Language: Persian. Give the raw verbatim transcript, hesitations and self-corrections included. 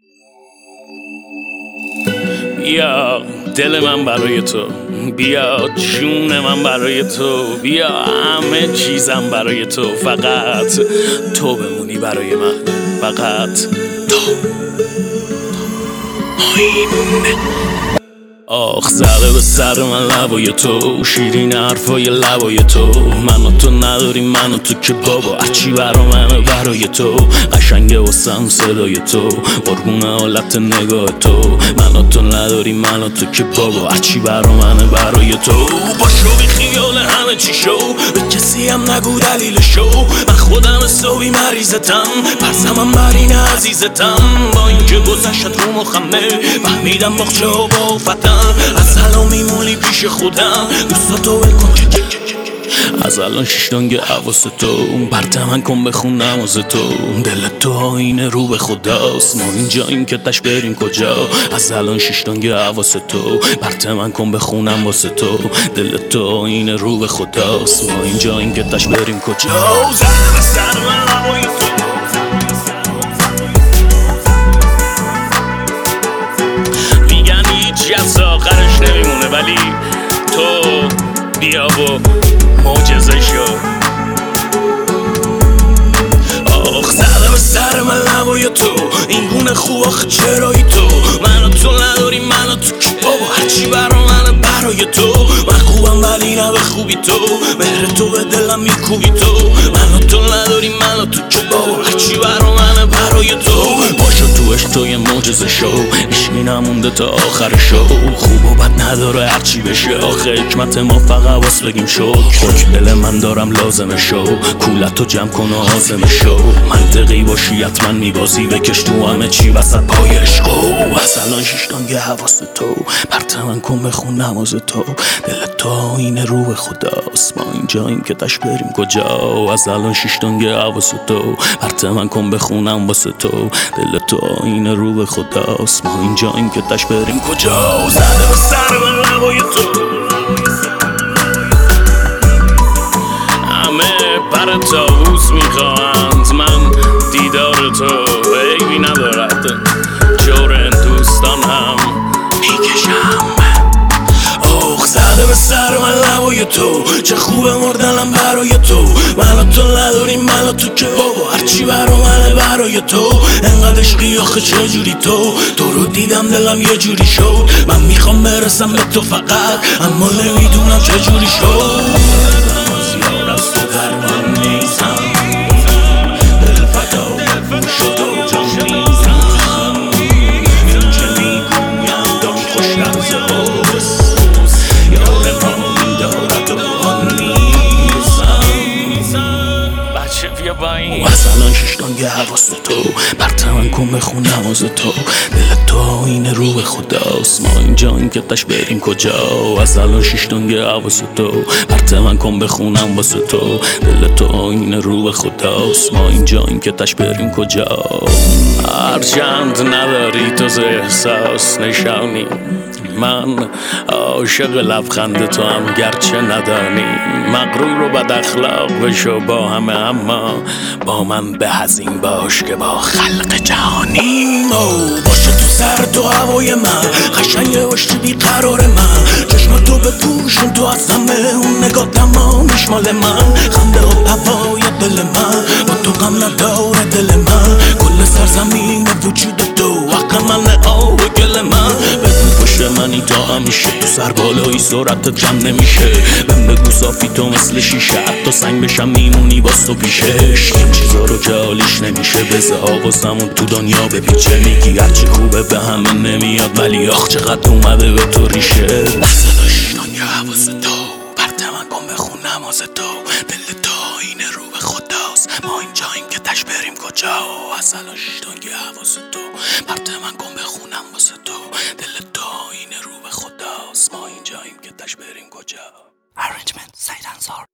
بیا دل من برای تو، بیا جون من برای تو، بیا همه چیزم برای تو، فقط تو بمونی برای من، فقط تو. آخ زده به سر من لبای تو، شیرین حرفای لبای تو. من و تو نداریم من و تو که بابا، هرچی برا منه برای تو. قشنگه واسم صدای تو، قربون حالت نگاه تو. من و تو نداریم من و تو که بابا، هرچی برا منه برای تو. باشو بی خیال همه چی شو، به کسی هم نگو دلیل شو. من خودم صوبی مریضتم، پرسمم بر این عزیزتم. با اینکه گذشت رو مخمه، فهمیدم مخچه و با فتم. از الان میمونی پیش خودم، دوستاتو بکن که از الان شیشتانگ حواس تو. برتمن کن بخون نماز تو، دل تو آینه رو به خداست. ما اینجاییم که تش بریم کجا؟ از الان شیشتانگ حواس تو، برتمن کن بخونم واسه تو. دل تو آینه رو به خداست. ما اینجاییم که تش بریم کجا؟ زده به سر من هوای تو، میگن هیچی از آخرش نمیمونه، ولی تو بیا و معجزه شو. آخ زده به سر من لبای تو، این گونه خوب آخه چرایی تو. من و تو نداریم من و تو که بابا، هرچی برا منه برای تو. من خوبم ولی نه به خوبی تو، مهر تو به دلم میکوبی تو. من و تو نداریم من و تو که بابا، هرچی برا منه برای تو. باشو تو عشق تو یه معجزه شو، عشقی نمونده تا آخر شو. خوب و بد نداره هرچی بشه، آخه حکمت ما فقط واس بگیم شو. خاک دل من دارم لازمه شو، کولتو جمع کن و عازمه شو. منطقی باشی حتما میبازی، بکش تو همه چی وسط پای عشقو. از الان شیشتانگ حواس تو، برتمن کن بخون نماز تو. دل تو آینه رو به خداست. ما اینجاییم که تش بریم کجا؟ از الان شیشتانگ حواس تو، برتمن کن بخونم واسه تو. دل تو آینه رو به خداست. ما اینجاییم که تش بریم کجا؟ زده به سر من لبای تو، همه پر طاووس میخواهند من دیدار تو. عیبی ندارد جور دوستان هم میکشم. آخ زده به سر من لبای تو، چه خوبه مردنم برای تو. من و تو نداریم من و تو که بابا، هرچی برا منه برای تو. انقدر عشقی آخه چجوری تو، تو رو دیدم دلم یه جوری شد. من میخوام برسم به تو فقط، اما نمیدونم چجوری شد. زیاد از تو در من نیستم، دل فدا بگو شد و جان نیستم. این که میگویم دام خوش لحظه هاست، یاد ما میدارد و آن نیستم. بچه بیا با این. از الان شیشتانگ حواس تو، برتمن کن بخون نماز تو. دل تو آینه رو به خداست. ما اینجاییم که تش بریم کجا؟ از الان شیشتانگ حواس تو، برتمن کن بخونم واسه تو. دل تو آینه رو به خداست. ما اینجاییم که تش بریم کجا؟ هرچند نداری تو احساس نشانی، من عاشق لبخند تو هم گرچه ندانی. مغرور و بد اخلاق بشو با همه، اما با من به هزین باش که با خلق جهانی. باشه تو سر تو هوای من، قشنگه باشی بیقرار من. چشماتو بپوشون تو از همه، اون نگاه تمامیش مال من. خنده و هوای دل من، با تو غم نداره دل من. کل سرزمین وجود تو، حق من آه و گل من. بگو پشت منی تا همیشه، تو سر بالایی سرعتت کم نمیشه. من بگو صافی تو مثل شیشه، حتی سنگ بشم میمونی باز تو پیشش. این چیزا رو که حالیش نمیشه، بزه حواسمون تو دنیا بپیچه. میگی هرچی خوبه به همه نمیاد، ولی آخ چقدر اومده به تو ریشه. دست داشتان یا حواس تو، برتمن کن بخون نماز تو. دل تو آینه رو به خداست. ما اینجاییم که تش بریم کجا؟ از الان شیشتانگ حواس تو، برتمن کن بخونم واسه تو. دل تو آینه رو به خداست. ما اینجاییم که تش بریم کجا؟ Arrangement سعید انصار.